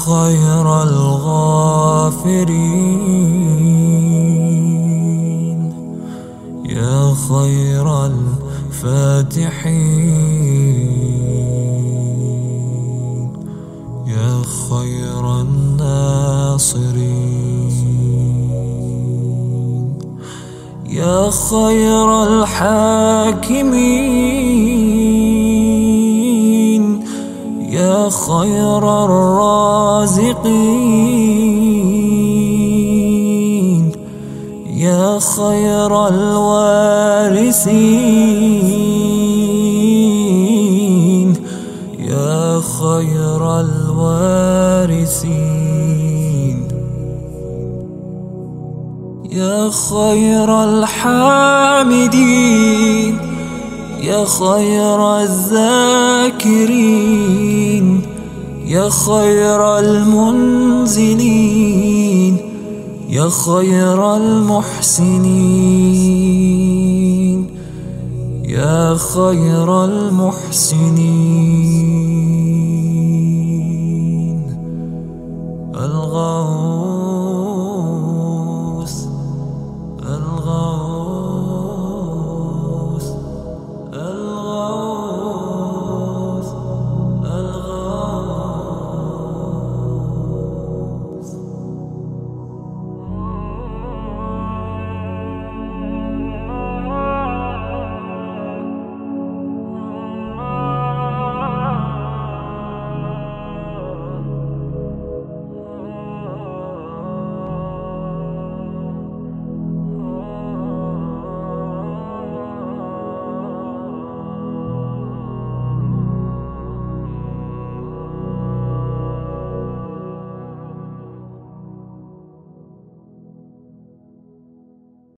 خير الغافرين يا خير الفاتحين يا خير الناصرين يا خير الحاكمين يا خير الرازقين يا خير الوارثين يا خير الوارثين يا خير الحامدين يا خير الذاكرين يا خير المنزلين يا خير المحسنين يا خير المحسنين